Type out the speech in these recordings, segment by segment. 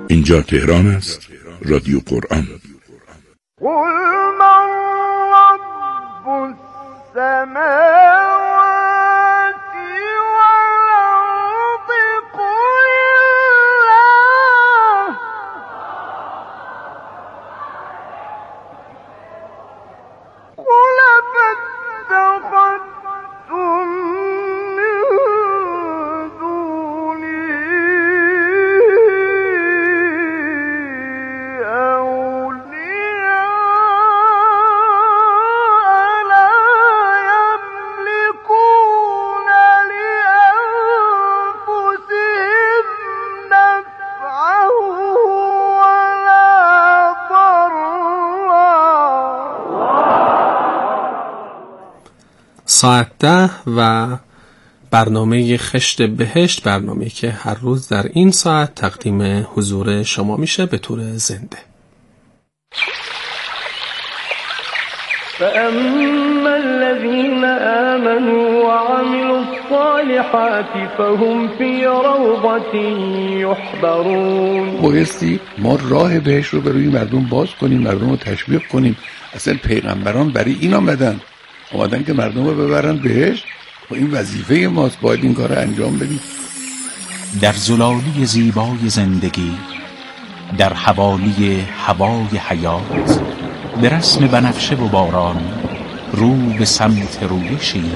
اینجا تهران است، رادیو قرآن. قل من رب السماوات والأرض قل الله قل فاتخذتم من دونه ساعت 10 و برنامه خشت بهشت، برنامه که هر روز در این ساعت تقدیم حضور شما میشه به طور زنده. فأما الذين آمنوا وعملوا الصالحات فهم في روضة يحبرون. بایستی ما راه بهشت رو برای مردم باز کنیم، مردم رو تشویق کنیم. اصلا پیغمبران برای این آمدن که مردم رو ببرن بهشت و این وظیفه ماست، باید این کار رو انجام بدیم. در زلالی زیبای زندگی، در حوالی هوای حیات، به رسم بنفشه و باران، رو به سمت رویشی،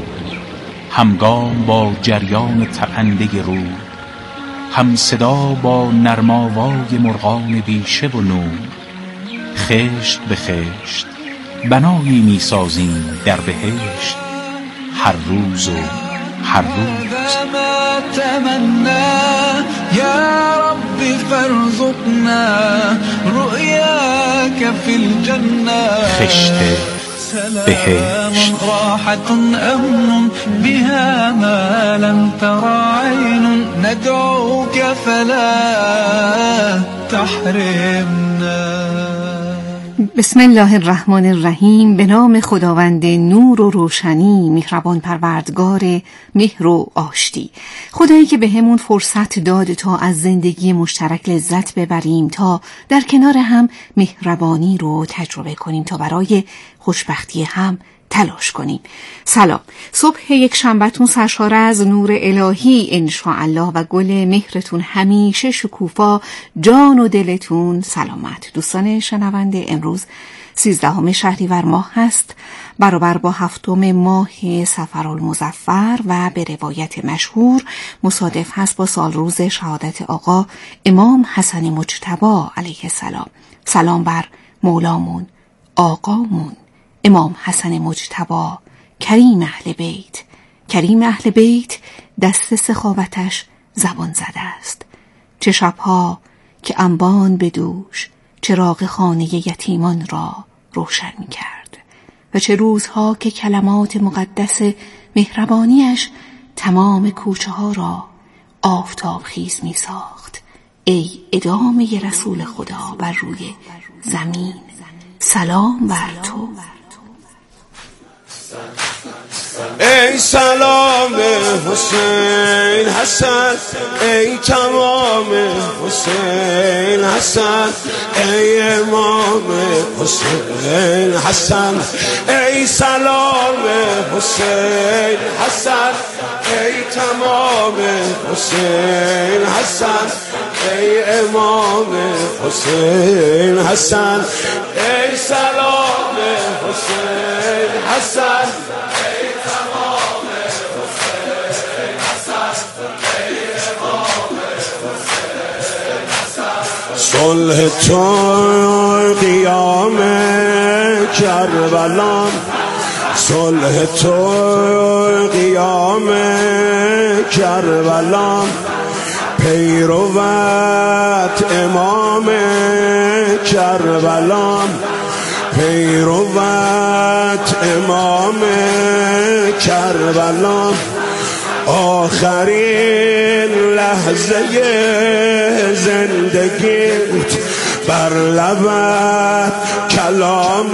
همگام با جریان تپنده رو، هم صدا با نرماوای مرغان بیشه و نور، خشت به خشت بنایی می سازیم در بهشت، هر روز و هر روز. ما تمنا یا رب فارزقنا رؤیاک فی الجنه. خشت بهشت، راحة امن بها ما لم تر عین، ندعوک فلا تحرمنا. بسم الله الرحمن الرحیم. به نام خداوند نور و روشنی، مهربان پروردگار مهر و آشتی. خدایی که به همون فرصت داد تا از زندگی مشترک لذت ببریم، تا در کنار هم مهربانی رو تجربه کنیم، تا برای خوشبختی هم تلاش کنیم. سلام. صبح یک شنبهتون سرشار از نور الهی انشاءالله و گل مهرتون همیشه شکوفا، جان و دلتون سلامت. دوستان شنونده، امروز 13 شهریور ماه هست، برابر با 7 ماه صفرالمظفر و به روایت مشهور مصادف هست با سال روز شهادت آقا امام حسن مجتبی علیه السلام. سلام بر مولامون، آقامون امام حسن مجتبی، کریم اهل بیت. کریم اهل بیت دست سخاوتش زبان زده است. چه شبها که انبان بدوش چراغ خانه یتیمان را روشن می کرد و چه روزها که کلمات مقدس مهربانیش تمام کوچه ها را آفتاب خیز می ساخت. ای ادامه رسول خدا بر روی زمین، سلام بر تو. ای سلام حسین حسن، ای تمام حسین حسن، ای امام حسین حسن، ای سلام حسین حسن، ای تمام حسین حسن، ای امام حسین حسن، ای سلام حسین حسن، ای تمام حسین حسن، ای امام حسین حسن. صلح تو قیام کربلا، صلح تو قیام کربلا، پیروت امام کربلا، پیروت امام کربلا. آخرین لحظه زندگیت بر لبت کلام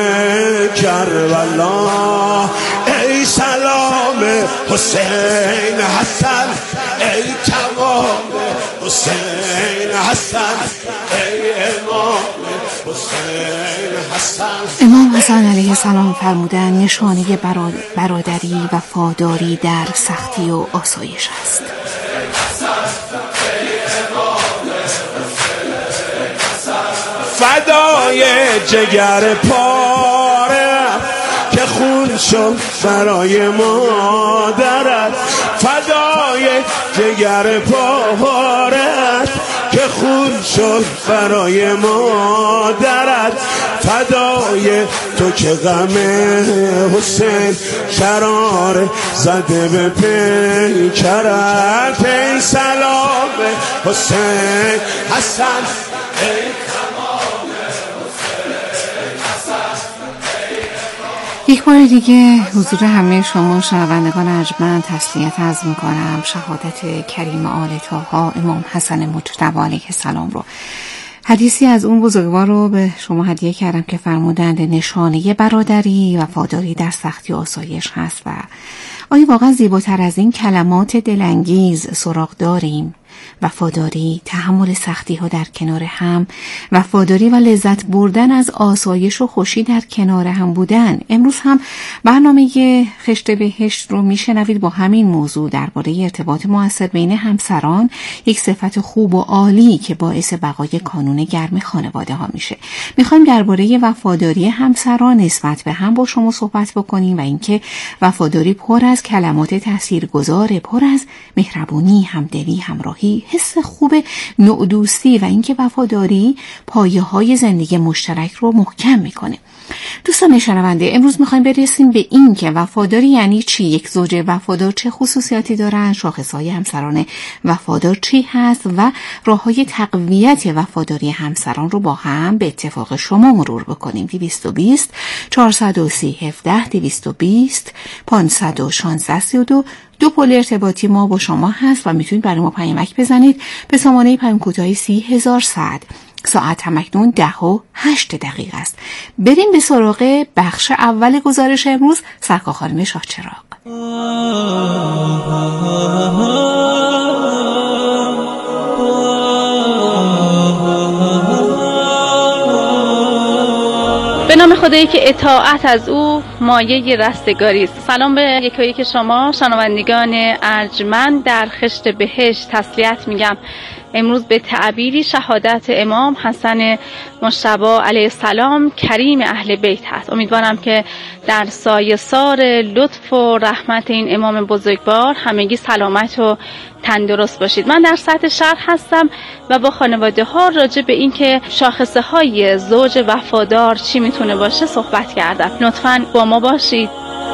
کربلا. ای سلام حسین حسن، ای تمام حسین حسن ای امام حسین حسن. امام حسن علیه السلام فرمودن نشانه برادری و وفاداری در سختی و آسایش است. فدای جگر پاره که خون شد برای مادرت، فدای جگر پاره که خون شد برای مادرت، فدای تو که غم حسین شرار زده به پیکرت. ای سلام حسین حسن ای یک بار دیگه حضور همه شما شنوندگان ارجمند تسلیت عرض می‌کنم. شهادت کریم آل طاها امام حسن مجتبی علیه السلام رو، حدیثی از اون بزرگوار رو به شما هدیه کردم که فرمودند نشانه برادری و وفاداری در سختی و آسایش هست. و آیا واقعا زیباتر از این کلمات دلانگیز سراغ داریم؟ وفاداری، تحمل سختی ها در کنار هم، وفاداری و لذت بردن از آسایش و خوشی در کنار هم بودن. امروز هم برنامه خشت بهشت رو میشنوید با همین موضوع درباره ارتباط مؤثر بین همسران، یک صفت خوب و عالی که باعث بقای کانون گرم خانواده ها میشه. میخوایم درباره وفاداری همسران نسبت به هم با شما صحبت بکنیم و اینکه وفاداری پر از کلمات تاثیرگذار، پر از مهربونی، همدلی، همراهی، حس خوب، نوع دوستی و اینکه وفاداری پایه‌های زندگی مشترک رو محکم میکنه. دوستان شنونده، امروز میخوایم برسیم به این که وفاداری یعنی چی، یک زوج وفادار چه خصوصیاتی دارن، شاخصهای همسران وفادار چی هست و راههای تقویت وفاداری همسران رو با هم به اتفاق شما مرور بکنیم. 220 430 17 220 516 32 دو پل ارتباطی ما با شما هست و میتونید برای ما پیامک بزنید به سامانه پیام کوتاه 30100. ساعت همکنون 10:08 است. بریم به سراغ بخش اول گزارش امروز. سرکار خانم شاهچراغ. به نام خدایی که اطاعت از او مایه رستگاری است. سلام به یکی که شما شنوندگان ارجمند در خشت بهشت تسلیت میگم. امروز به تعبیری شهادت امام حسن مجتبی علیه السلام کریم اهل بیت هست. امیدوارم که در سایه سار لطف و رحمت این امام بزرگوار همگی سلامت و تندرست باشید. من در سطح شهر هستم و با خانواده ها راجع به این که شاخصه های زوج وفادار چی میتونه باشه صحبت کردم. لطفاً با ما باشید.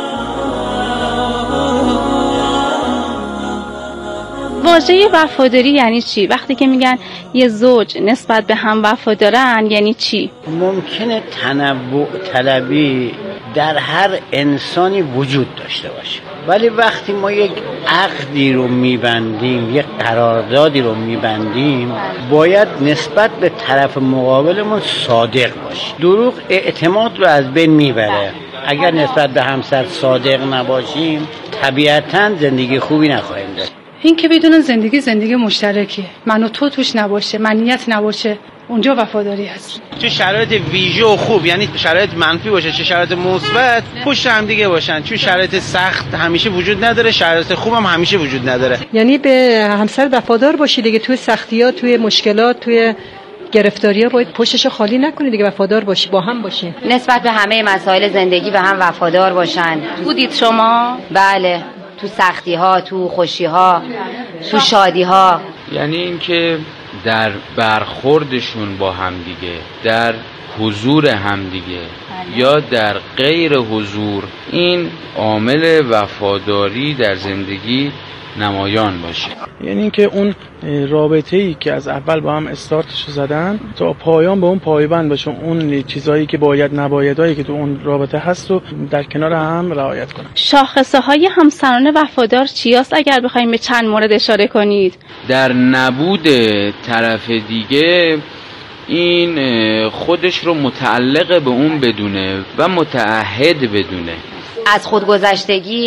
واژه وفاداری یعنی چی؟ وقتی که میگن یه زوج نسبت به هم وفادارن یعنی چی؟ ممکنه تنوع طلبی در هر انسانی وجود داشته باشه، ولی وقتی ما یک عقدی رو میبندیم، یک قراردادی رو میبندیم، باید نسبت به طرف مقابلمون صادق باشیم. دروغ اعتماد رو از بین میبره. اگر نسبت به همسر صادق نباشیم طبیعتاً زندگی خوبی نخواهیم داشت. این که بدون زندگی مشترکه، من و تو توش نباشه، منیت نباشه، اونجا وفاداری هست. چه شرایط ویژه و خوب، یعنی شرایط منفی باشه چه شرایط مثبت، پشت هم دیگه باشن. چون شرایط سخت همیشه وجود نداره، شرایط خوب هم همیشه وجود نداره. یعنی به همسر وفادار باشی دیگه، توی سختی‌ها، توی مشکلات، توی گرفتاری‌ها باید پشتشو خالی نکنی دیگه، وفادار باشی، با هم باشی. نسبت به همه مسائل زندگی به هم وفادار باشن. بودید شما؟ بله، تو سختی ها، تو خوشی ها، تو شادی ها. یعنی اینکه در برخوردشون با همدیگه، در حضور همدیگه یا در غیر حضور، این عامل وفاداری در زندگی نمایان باشه. یعنی اینکه اون رابطه‌ای که از اول با هم استارتش زدن تا پایان به اون پایبند باشه، اون چیزایی که باید نبایدایی که تو اون رابطه هست و در کنار هم رعایت کنن. شاخصه های همسران وفادار چی است اگر بخوایم به چند مورد اشاره کنید؟ در نبود طرف دیگه این خودش رو متعلق به اون بدونه و متعهد بدونه. از خودگذشتگی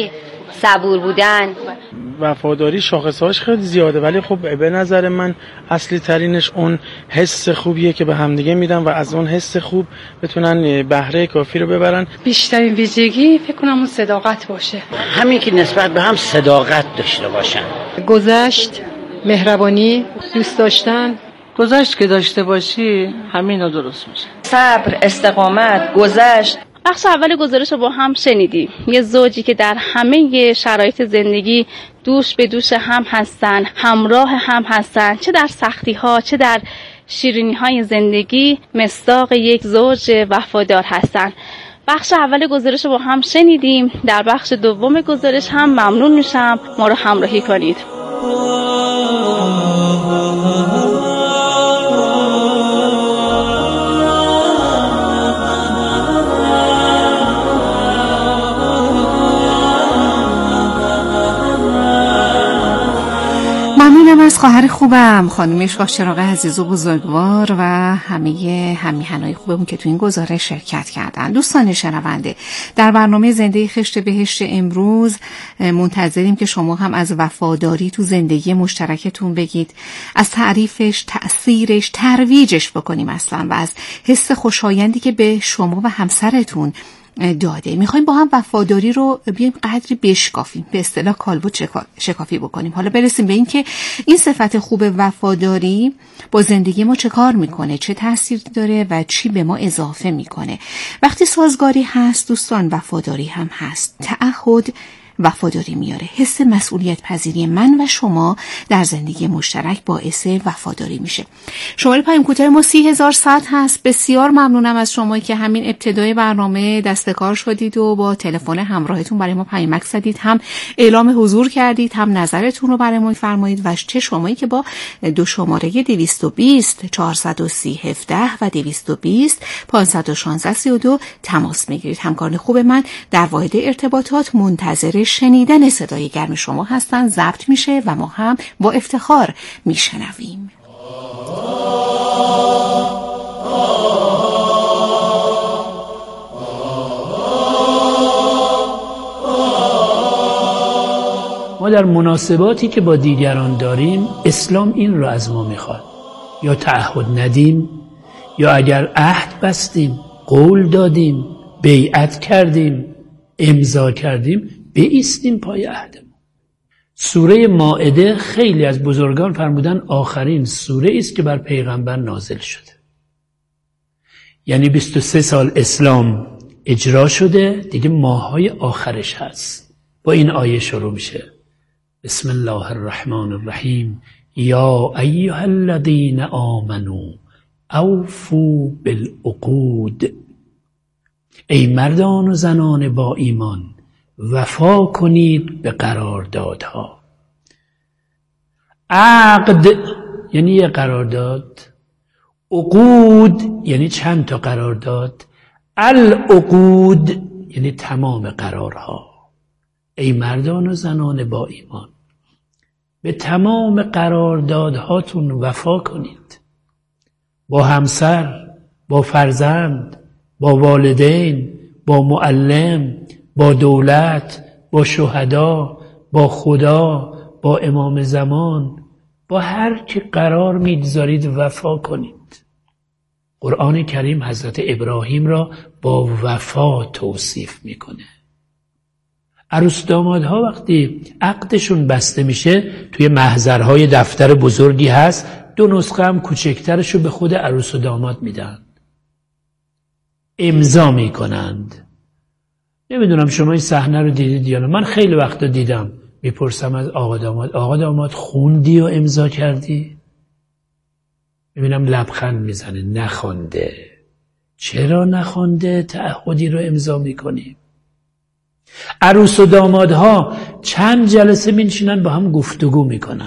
صبور بودن. وفاداری شاخصهاش خیلی زیاده، ولی خب به نظر من اصلی ترینش اون حس خوبیه که به همدیگه میدن و از اون حس خوب بتونن بهره کافی رو ببرن. بیشترین ویژگی فکر کنم اون صداقت باشه، همین که نسبت به هم صداقت داشته باشن. گذشت، مهربانی، دوست داشتن. گذشت که داشته باشی همین رو درست میشه. صبر، استقامت، گذشت. بخش اول گزارش رو با هم شنیدیم. یه زوجی که در همه شرایط زندگی دوش به دوش هم هستن، همراه هم هستن، چه در سختی ها چه در شیرینی های زندگی، مصداق یک زوج وفادار هستن. بخش اول گزارش رو با هم شنیدیم. در بخش دوم گزارش هم ممنون میشم ما رو همراهی کنید. ممنونم از خواهر خوبم خانم اشقاق چراغ عزیز و بزرگوار و همه همیهنای خوبمون که تو این گزارش شرکت کردن. دوستان شنونده، در برنامه زنده خشت بهشت امروز منتظریم که شما هم از وفاداری تو زندگی مشترکتون بگید، از تعریفش، تأثیرش، ترویجش بکنیم اصلا و از حس خوشایندی که به شما و همسرتون داده. میخوایم با هم وفاداری رو بیایم قدری بشکافیم، به اصطلاح کالبد شکافی بکنیم. حالا برسیم به این که این صفت خوب وفاداری با زندگی ما چه کار میکنه، چه تأثیر داره و چی به ما اضافه میکنه. وقتی سازگاری هست دوستان، وفاداری هم هست. تعهد وفاداری میاره. حس مسئولیت پذیری من و شما در زندگی مشترک باعث وفاداری میشه. شماره پیام کوتاه ما 30100 هست. بسیار ممنونم از شما که همین ابتدای برنامه دستکار شدید و با تلفن همراهتون برای ما پیامک زدید، هم اعلام حضور کردید، هم نظرتون رو برای ما فرمایید و چه شمایی که با دو شماره 220 430 17 و 220 516 32 تماس میگیرید. همکاران خوب من در واحد ارتباطات منتظر شنیدن صدای گرم شما هستن. ضبط میشه و ما هم با افتخار میشنویم. ما در مناسباتی که با دیگران داریم اسلام این رو از ما میخواد، یا تعهد ندیم یا اگر عهد بستیم، قول دادیم، بیعت کردیم، امضا کردیم، بایستیم پای عهدمون. سوره مائده خیلی از بزرگان فرمودن آخرین سوره است که بر پیغمبر نازل شده. یعنی 23 سال اسلام اجرا شده، دیگه ماهای آخرش هست. با این آیه شروع میشه: بسم الله الرحمن الرحیم یا ایها الذین آمنوا اوفوا بالعقود. ای مردان و زنان با ایمان، وفا کنید به قراردادها. عقد یعنی یه قرارداد، عقود یعنی چند تا قرارداد، العقود یعنی تمام قرارها. ای مردان و زنان با ایمان، به تمام قراردادهاتون وفا کنید. با همسر، با فرزند، با والدین، با معلم، با دولت، با شهدا، با خدا، با امام زمان، با هر که قرار می‌گذارید وفا کنید. قرآن کریم حضرت ابراهیم را با وفا توصیف میکنه. عروس دامادها وقتی عقدشون بسته میشه توی محضرهای دفتر بزرگی هست، 2 نسخه هم کوچکترشو به خود عروس و داماد میدن، امضا میکنند. نمیدونم شما این صحنه رو دیدید یا نه. من خیلی وقتا دیدم. میپرسم از آقا داماد خوندی و امضا کردی؟ میبینم لبخند میزنه، نخونده. چرا نخونده؟ تعهدی رو امضا میکنیم. عروس و دامادها چند جلسه میشینن با هم گفتگو میکنن.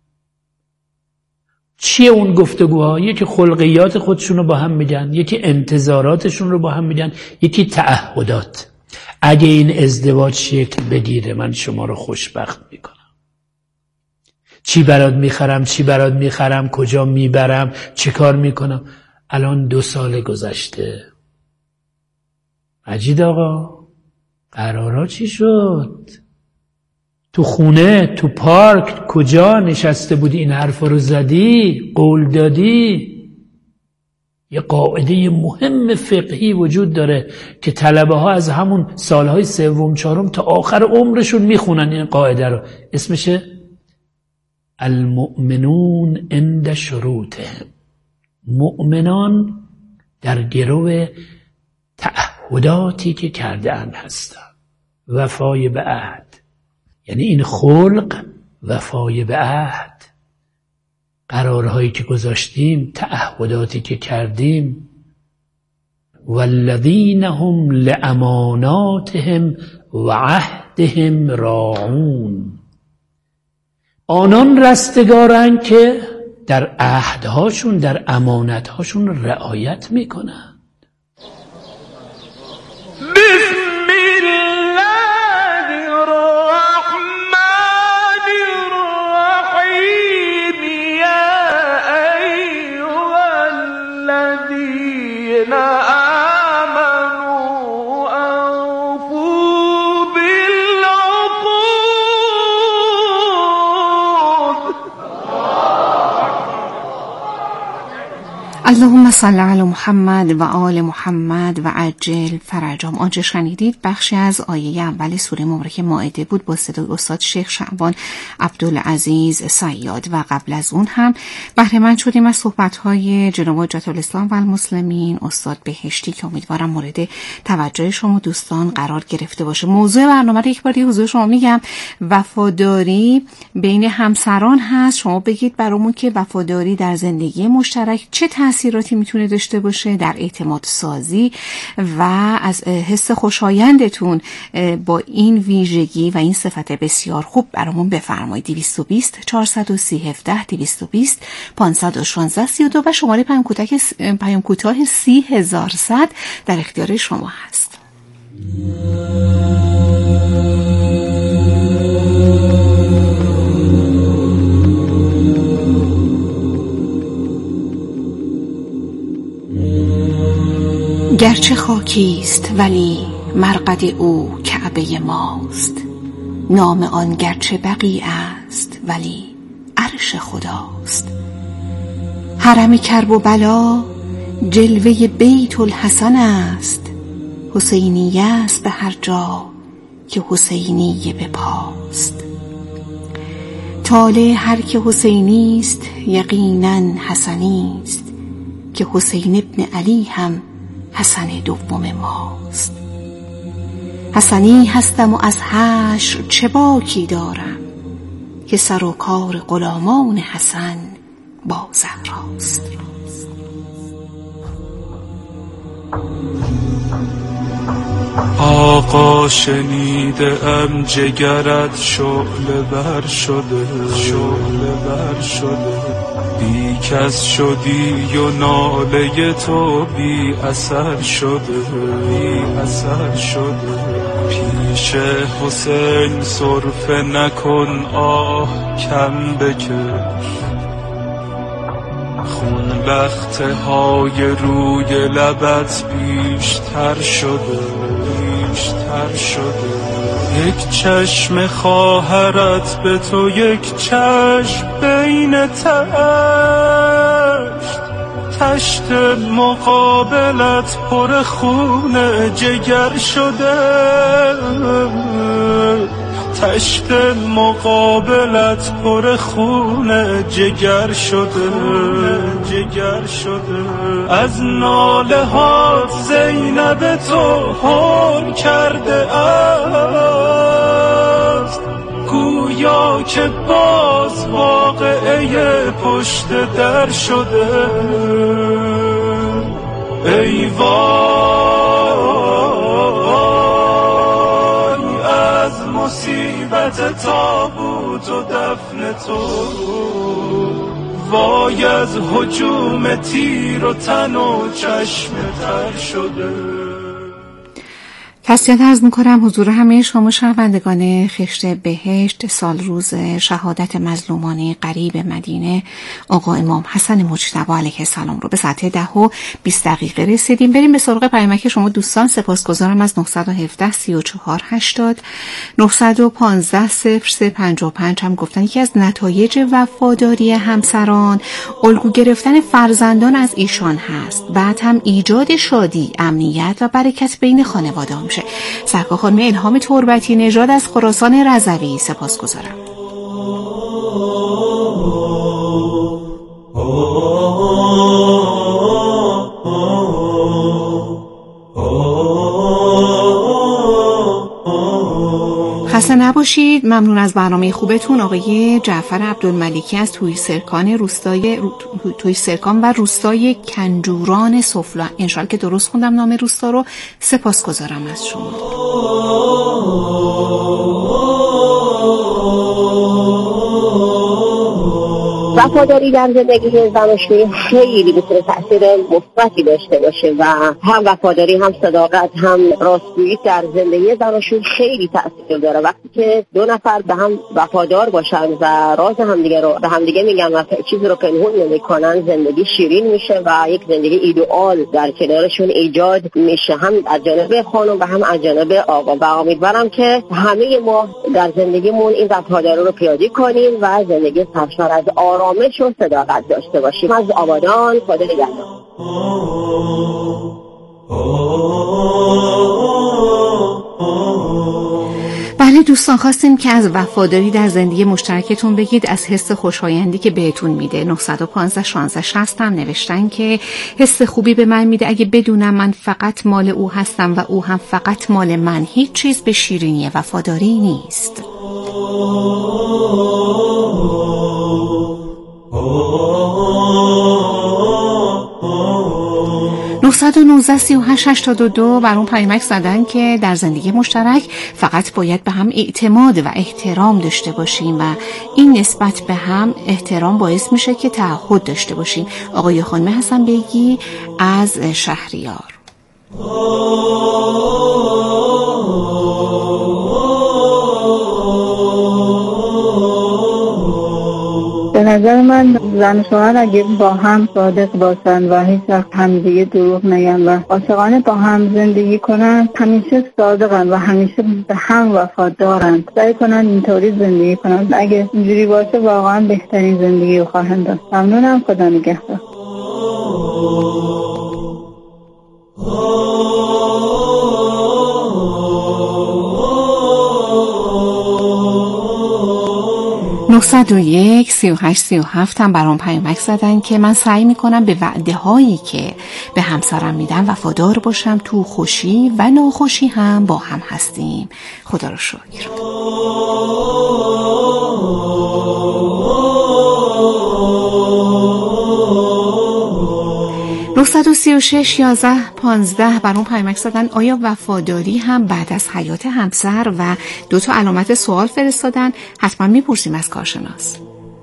چیه اون گفتگوها؟ یکی خلقیات خودشون رو با هم میگن، یکی انتظاراتشون رو با هم میگن، یکی تعهدات. اگه این ازدواج شکل بگیره من شما رو خوشبخت میکنم. چی برات میخرم، کجا میبرم، چه کار میکنم. الان 2 سال گذشته. مجید آقا قرارا چی شد؟ تو خونه، تو پارک، کجا نشسته بودی این حرفا رو زدی، قول دادی؟ یه قاعده مهم فقهی وجود داره که طلبه ها از همون سالهای سوم چهارم تا آخر عمرشون میخونن این قاعده رو. اسمشه المؤمنون عند شروطهم. مؤمنان در گرو تعهداتی که کرده اند هستن. وفای به عهد، یعنی این خلق وفای به عهد، قرارهایی که گذاشتیم، تعهداتی که کردیم. والذین هم لاماناتهم و عهدهم راعون. آنان رستگارند که در عهدهاشون، در امانتهاشون رعایت میکنن. اللهم صل علی محمد و آل محمد و عجل فرجهم. آنچه شنیدید بخشی از آیه اول سوره مبارکه مائده بود با صدای استاد شیخ شعبان عبدالعزیز صیاد و قبل از اون هم بهره مند شدیم از صحبت‌های جناب حجت الاسلام و المسلمین استاد بهشتی که امیدوارم مورد توجه شما دوستان قرار گرفته باشه. موضوع برنامه رو یک بار دیگه حضور شما میگم. وفاداری بین همسران هست. شما بگید برامون که وفاداری در زندگی مشترک چه تأثیراتی میتونه داشته باشه در اعتماد سازی و از حس خوشایندتون با این ویژگی و این صفت بسیار خوب برامون بفرمایید. 220 430 17 220 516 32 و شماره پیام کوتاه 30100 در اختیار شما هست. گرچه خاکیست ولی مرقد او کعبه ماست. نام آن گرچه بقیع است ولی عرش خداست. حرم کرب و بلا جلوه بیت الحسن است. حسینیه است به هر جا که حسینیه به پاست. طالع هر که حسینی است یقینا حسنی است که حسین ابن علی هم حسن دوم ماست. حسنی هستم و از حشر چه باکی دارم که سر و کار غلامان حسن با زهراست. آقا شنیده ام جگرت شعله بر شده، شعله بر شده. بی کس شدی و ناله تو بی اثر شده، بی اثر شده. پیش حسین سرفه نکن آه کم بکش. خون لخته های روی لبت بیشتر شده، بیشتر شده. یک چشم خواهرت به تو، یک چشم بین تشت مقابلت پر خون جگر شده. تشت مقابلت پر خون جگر شده، جگر شده. از ناله ها زینب تو هول کرده است. گویا که باز واقعه پشت در شده. ای وای از مصیبت تابوت و دفن تو. وای از هجوم تیر و تن و چشم تر شده. تسلیت عرض می‌کنم حضور همه شما شنوندگان خشت بهشت. سال روز شهادت مظلومان غریب مدینه آقا امام حسن مجتبی علیه السلام رو به ساعت 10:20 رسیدیم. بریم به سراغ پیامک شما دوستان. سپاسگزارم از 917 34 80 915 0355 هم گفتن یکی از نتایج وفاداری همسران الگو گرفتن فرزندان از ایشان هست، بعد هم ایجاد شادی، امنیت و برکت بین خانواده میشه. سرکار خانم الهام تربتی نژاد از خراسان رضوی، سپاسگزارم. خسته نباشید. ممنون از برنامه خوبتون. آقای جعفر عبدالملیکی از توی سرکان و روستای کنجوران سفلا، انشالله که درست خوندم نام روستا رو، سپاسگزارم از شما. وفاداری در زندگی زناشویی خیلی میتونه تأثیر مثبتی داشته باشه و هم وفاداری، هم صداقت، هم راستگویی در زندگی زناشویی خیلی تأثیر داره. وقتی که دو نفر به هم وفادار باشن و راز همدیگه رو به همدیگه میگن و چیزی رو پنهون نمیکنن، زندگی شیرین میشه و یک زندگی ایدئال در کنارشون ایجاد میشه، هم از جانب خانم و هم از جانب آقا. و امیدوارم که همه ما در زندگیمون این وفاداری رو پیاده کنیم و زندگی سرشار از آرامش و صداقت داشته باشیم. از آبادان، خدا نگهدار. بله دوستان، خواستیم که از وفاداری در زندگی مشترکتون بگید، از حس خوشایندی که بهتون میده. 915 16 60 هم نوشتن که حس خوبی به من میده، اگه بدونم من فقط مال او هستم و او هم فقط مال من، هیچ چیز به شیرینی وفاداری نیست. 919 38 82 برام پیامک زدن که در زندگی مشترک فقط باید به هم اعتماد و احترام داشته باشیم و این نسبت به هم احترام باعث میشه که تعهد داشته باشیم. آقای خانم حسن بیگی از شهریار. به نظر من زن و شوهر اگه با هم صادق باشن و هیچ وقت همدیگه دروغ نگن و عاشقانه با هم زندگی کنن، همیشه صادقن و همیشه به هم وفادارن، سعی کنن اینطوری زندگی کنن. اگه اینجوری باشه واقعا بهترین زندگی رو خواهند داشت. ممنونم، خدا نگهدار. نهصد و یک 38 37 هم برام پیامک زدن که من سعی میکنم به وعده هایی که به همسرم میدم وفادار باشم، تو خوشی و ناخوشی هم با هم هستیم. خدا رو شکر. 936 11 15 برام پیامک زدن آیا وفاداری هم بعد از حیات همسر، و 2 علامت سوال فرستادن. حتما میپرسیم از کارشناس.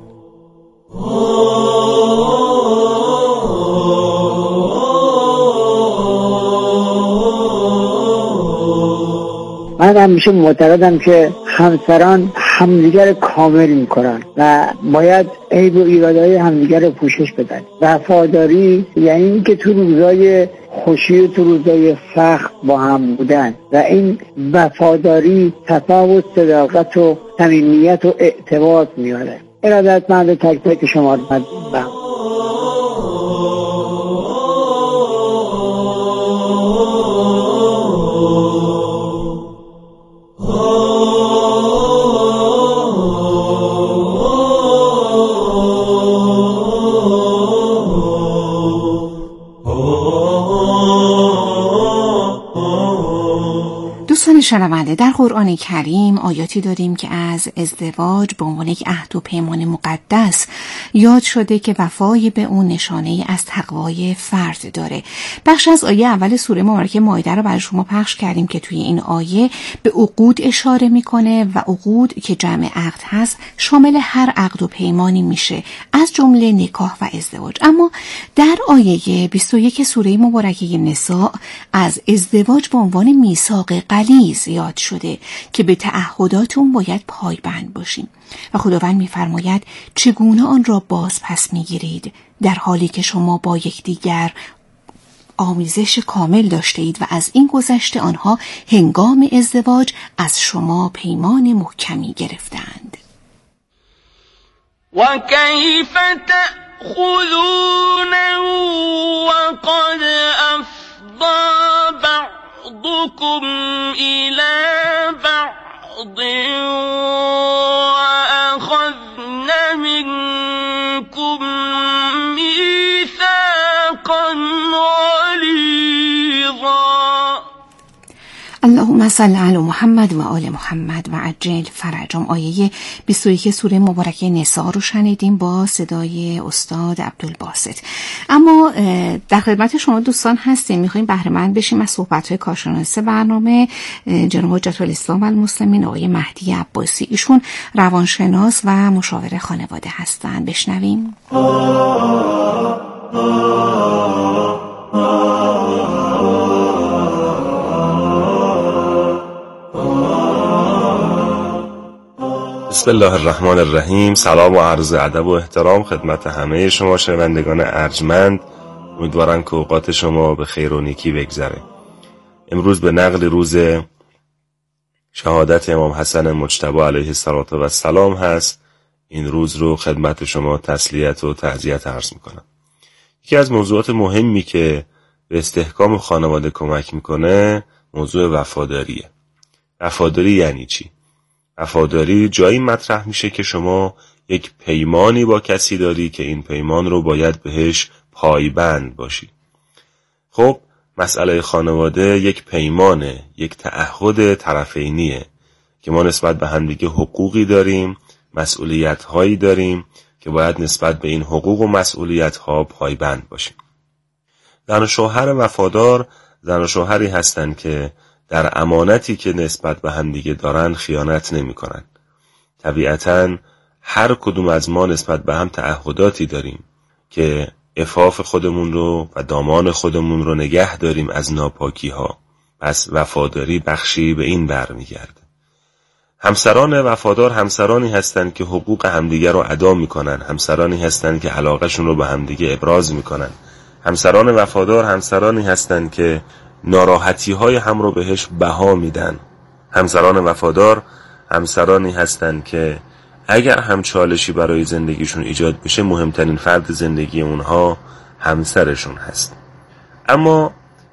من همیشه معتقدم که همسران همدیگر کامل میکنن و باید عیب و ایرادهای همدیگر رو پوشش بدن. وفاداری یعنی این که تو روزای خوشی و تو روزای سخت با هم بودن و این وفاداری تفاوت، صداقت و صمیمیت و اعتماد میاره. ارادتمند تک تک شما رو مدام. شنونده، در قرآن کریم آیاتی داریم که از ازدواج به عنوان یک عهد و پیمان مقدس یاد شده که وفای به اون نشانه از تقوای فرد داره. بخش از آیه اول سوره مبارکه مائده رو برای شما پخش کردیم که توی این آیه به عقود اشاره میکنه و عقود که جمع عقد هست شامل هر عقد و پیمانی میشه، از جمله نکاح و ازدواج. اما در آیه 21 سوره مبارکه نساء از ازدواج به عنوان میثاق غلیظ یاد شده که به تعهدات اون باید پایبند باشیم و خداوند میفرماید چگونه آن را باز پس میگیرید در حالی که شما با یکدیگر آمیزش کامل داشته اید و از این گذشته آنها هنگام ازدواج از شما پیمان محکمی گرفتند. و کیف تأخذونه وقد افضى بعضكم إلى بعض وأخذن منكم ميثاقا غليظا. اللهم صل علی محمد و آل محمد و عجل فرجهم. آیه 21 سوره مبارکه نساء رو شنیدیم با صدای استاد عبدالباسط. اما در خدمت شما دوستان هستیم، میخوایم بهره مند بشیم از صحبت‌های کارشناس برنامه جناب حجت الاسلام و المسلمین آقای مهدی عباسی. ایشون روانشناس و مشاور خانواده هستند. بشنویم. بسم الله الرحمن الرحیم. سلام و عرض ادب و احترام خدمت همه شما شنوندگان ارجمند. امیدوارم که اوقات شما به خیر و نیکی بگذره. امروز به نقل روز شهادت امام حسن مجتبی علیه السلام هست. این روز رو خدمت شما تسلیت و تعزیت عرض میکنم. یکی از موضوعات مهمی که به استحکام خانواده کمک میکنه موضوع وفاداریه. وفاداری یعنی چی؟ وفاداری جایی مطرح میشه که شما یک پیمانی با کسی داری که این پیمان رو باید بهش پایبند باشی. خب مسئله خانواده یک پیمانه، یک تعهد طرفینیه که ما نسبت به همدیگه حقوقی داریم، مسئولیت‌هایی داریم که باید نسبت به این حقوق و مسئولیت‌ها پایبند باشیم. زن و شوهر وفادار زن و شوهری هستند که در امانتی که نسبت به همدیگه دارن خیانت نمی کنن. طبیعتاً هر کدوم از ما نسبت به هم تعهداتی داریم که عفاف خودمون رو و دامان خودمون رو نگه داریم از ناپاکی ها. پس وفاداری بخشی به این برمیگرده. همسران وفادار همسرانی هستند که حقوق همدیگه رو ادا میکنن، همسرانی هستند که علاقهشون رو به همدیگه ابراز میکنن. همسران وفادار همسرانی هستند که ناراحتی های هم رو بهش بها میدن. همسران وفادار همسرانی هستند که اگر هم چالشی برای زندگیشون ایجاد بشه مهمترین فرد زندگی اونها همسرشون هست. اما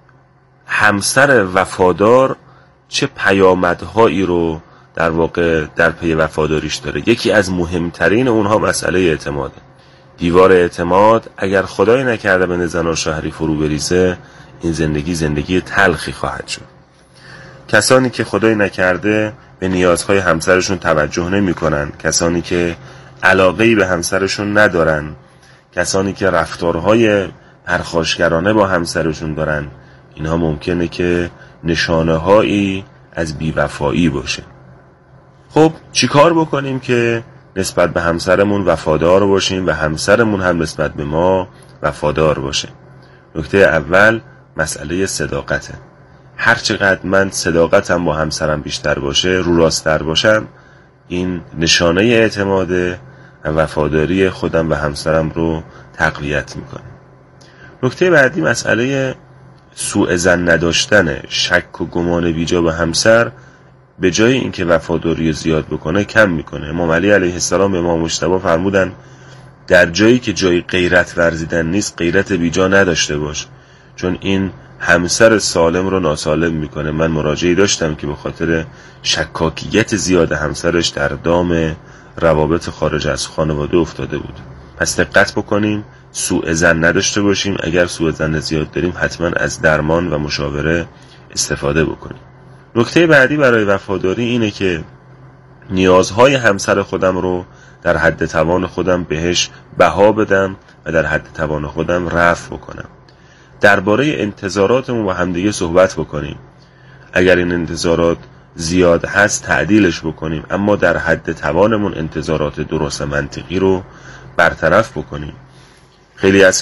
همسر وفادار چه پیامدهایی رو در واقع در پی وفاداریش داره؟ یکی از مهمترین اونها مسئله اعتماده. دیوار اعتماد اگر خدای نکرده به زن و شوهری فرو بریزه، این زندگی تلخی خواهد شد. کسانی که خدای نکرده به نیازهای همسرشون توجه نمی کنن، کسانی که علاقه‌ای به همسرشون ندارن، کسانی که رفتارهای پرخاشگرانه با همسرشون دارن، اینها ممکنه که نشانه‌هایی از بی‌وفایی باشه. خب چیکار بکنیم که نسبت به همسرمون وفادار باشیم و همسرمون هم نسبت به ما وفادار باشه؟ نکته اول مسئله صداقته. هر چقدر من صداقتم با همسرم بیشتر باشه، رو راست‌تر باشم، این نشانه اعتماده و وفاداری خودم و همسرم رو تقویت میکنه. نکته بعدی مسئله سوء ظن نداشتن، شک و گمان بیجا به همسر به جای اینکه وفاداری زیاد بکنه کم میکنه. امام علی علیه السلام به امام مجتبی فرمودن در جایی که جای غیرت ورزیدن نیست غیرت بیجا نداشته باش، چون این همسر سالم رو ناسالم میکنه. من مراجعی داشتم که به خاطر شکاکیت زیاد همسرش در دام روابط خارج از خانواده افتاده بود. پس دقت بکنیم، سوء ظن نداشته باشیم. اگر سوء ظن زیاد داریم حتما از درمان و مشاوره استفاده بکنیم. نکته بعدی برای وفاداری اینه که نیازهای همسر خودم رو در حد توان خودم بهش بها بدم و در حد توان خودم رفع بکنم. درباره انتظاراتمون با همدیگه صحبت بکنیم. اگر این انتظارات زیاد هست تعدیلش بکنیم، اما در حد توانمون انتظارات درست منطقی رو برطرف بکنیم. خیلی از